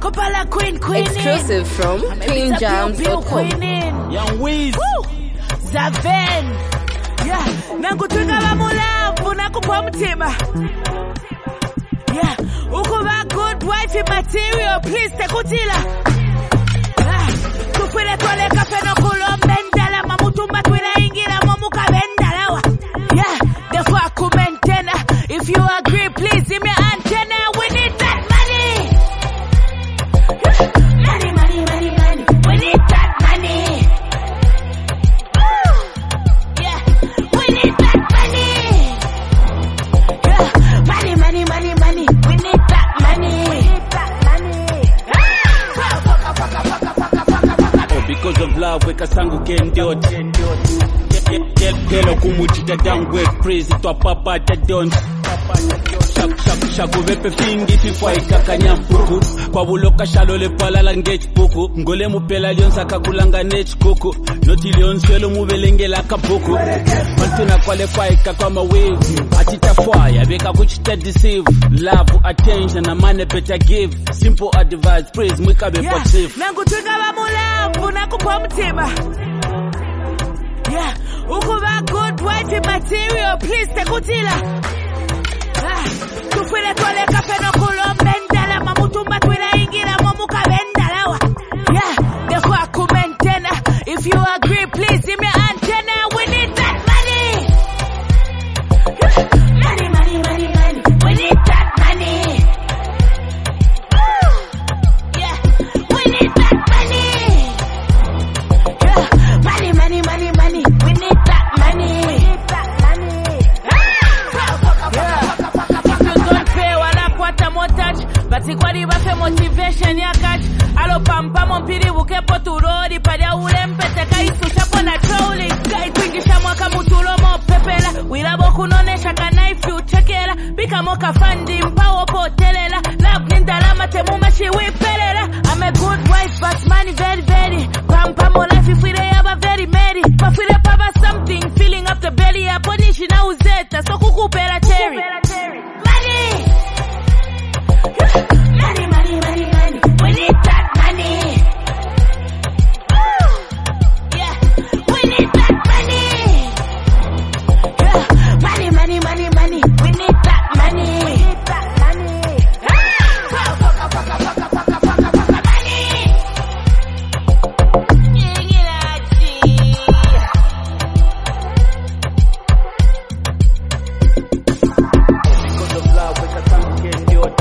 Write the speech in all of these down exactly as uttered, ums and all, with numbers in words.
Kopala Queen Queen. Exclusive from queen jams dot com. Young Wiz. Zaven. Yeah. Nangutunga bamulavu nakupa mtima. Yeah. Ukuba good wife material. Please tekutila. Ah. Tufile tole kafe no kulombendala. Mamutumba twila ingira momuka bendalawa. Yeah. Therefore I kumentena. If you agree, please give me an antenna. We need that money. Money, money, money, money. We need that money. Woo. Yeah. We need that money. Yeah. Money, money, money, money. We need that money. We need that money. Oh, because of love, we kasangu kendot. Kelo kumujita dangwe praise to papa don't. Shak shak shaku vepe fingi fifwa ikakanya mpuku kwa buloka shalole pala la ngech puku ngole mupela lyonsa kakulanga nech kuku noti lyonselo mubelenge la kabuku mantuna kwale faika kwa wave atita fire beka kuchita deceive love attention na money better give simple advice praise mwika be positive nangu twinga bamulavu nakupa mtima. Yeah, ukuba good wife material, please tekutila. Ah, tufile tole kafe no kulombendala. Mamutumba twila ingira momuka bendalawa. Yeah, therefore I kumentena. If you agree, please give me an antenna. We need that money. Money, money, money, money. We need that money. Woo. Yeah, we need that money. Yeah, money, money, money, money. We need that money. We need that money. Yeah. If you don't pay, wala kwata motage. Bati kwa di bafe motivation ya catch. Alo pampa mompiri bukepo turori. Padia ule mpete kaisu shapo na trolling. Kai twingisha mwaka mutulo mo pepela. Wilabo kunonesha kanaifi uchekela. Bika moka fandi mpawo potelela. Love nindalama temuma shiwipelela. I'm a good wife but money very very. Pampa mo life if we dey have very merry. Pafile paba something filling up the belly. Aponishi na uzeta so kukupela cherry. Money. Money, money, money, money. We need that money. Woo. Yeah, we need that money. Yeah, money, money, money, money. We need that money. We need that money. Because of love, we kasangu kendot.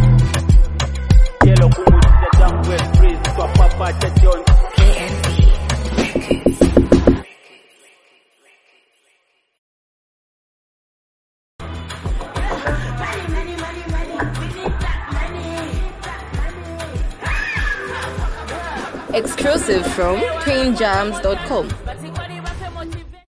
Kelo kumujita dangwe praise to papa don't. Money, money, money, money. We need that money. Exclusive from queen jams dot com. But